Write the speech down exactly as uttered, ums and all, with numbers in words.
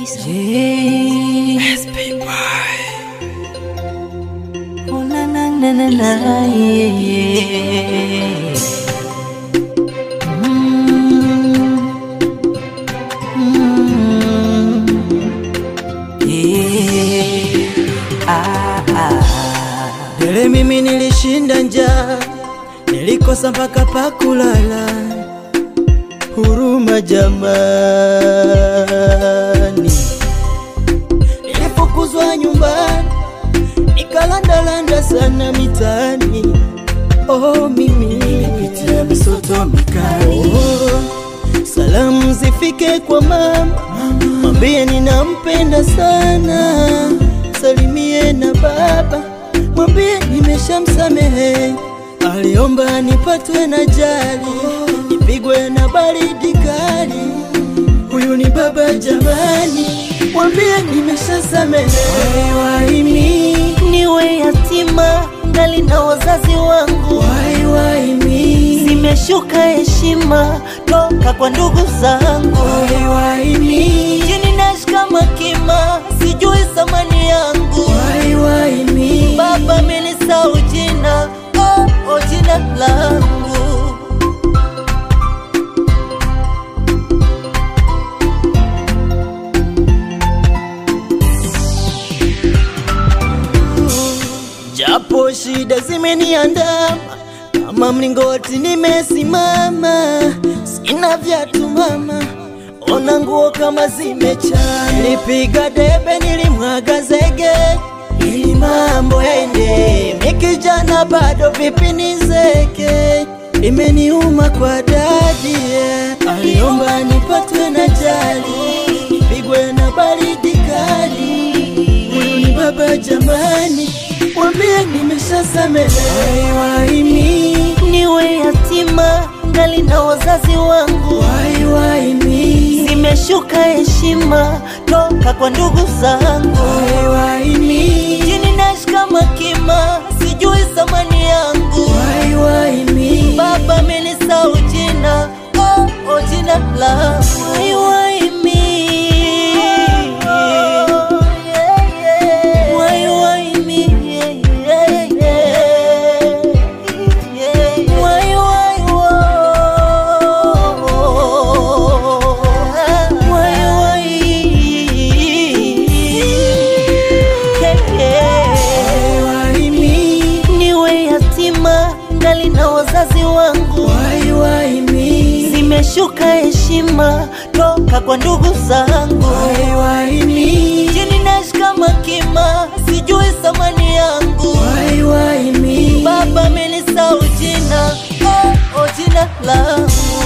Diesel. Yeah. S P Y. Oh na na na na na, yeah, yeah. Mm. Mm. Yeah. Ah, ah. Dele mimi nilishinda njaa, nilikosa mpaka pa kulala. Huruma jamani, nilifukuzwa nyumbani, nikalandalanda sana mitaani. Oh mimi nilipitia misoto mikali. Oh, salamu zifike kwa mama, mwambie ninampenda sana. Salimie na baba, mwambie nimeshamsamehe. Aliomba nipatwe na jali, nipigwe na baridi kali. Huyu ni baba jamani, mwambie nimeshasamehe. Wai wai mi niwe yatima ngali na wazazi wangu. Wai wai mi zimeshuka heshima toka kwa ndugu zangu. Wai wai mi jini nashika makima, sijui thamani yangu. Wai wai mi baba amenisahau jina, oh, oh jina langu. Japo shida zimeniandama, kama mlingoti nimesimama. Sina viatu mama, ona nguo kama zimechana. Nilipiga debe, nilimwaga zege, ili mambo yaende. Mikijana bado vipi nizeke, imeniuma kwa dadi, yeah. Aliomba nipatwe na jali, nipigwe na baridi kali. Huyu ni baba jamani, mwambie nimeshasamehe. Wai wai mi niwe yatima ngali na wazazi wangu. Wai wai mi zimeshuka heshima toka kwa ndugu zangu. Wai wai mi jini nashika makima, sijui thamani yangu. Wai wai mi baba amenisahau jina, oh, oh jina langu. Wai wai mi wai wai mi wai wai wo wai wai wai mi niwe yatima ngali na wazazi wangu. Wai wai mi zimeshuka heshima toka kwa ndugu zangu. Wai wai mi jini nashika makima, sijui thamani yangu. Wai wai mi baba amenisahau jina, oh, oh jina langu.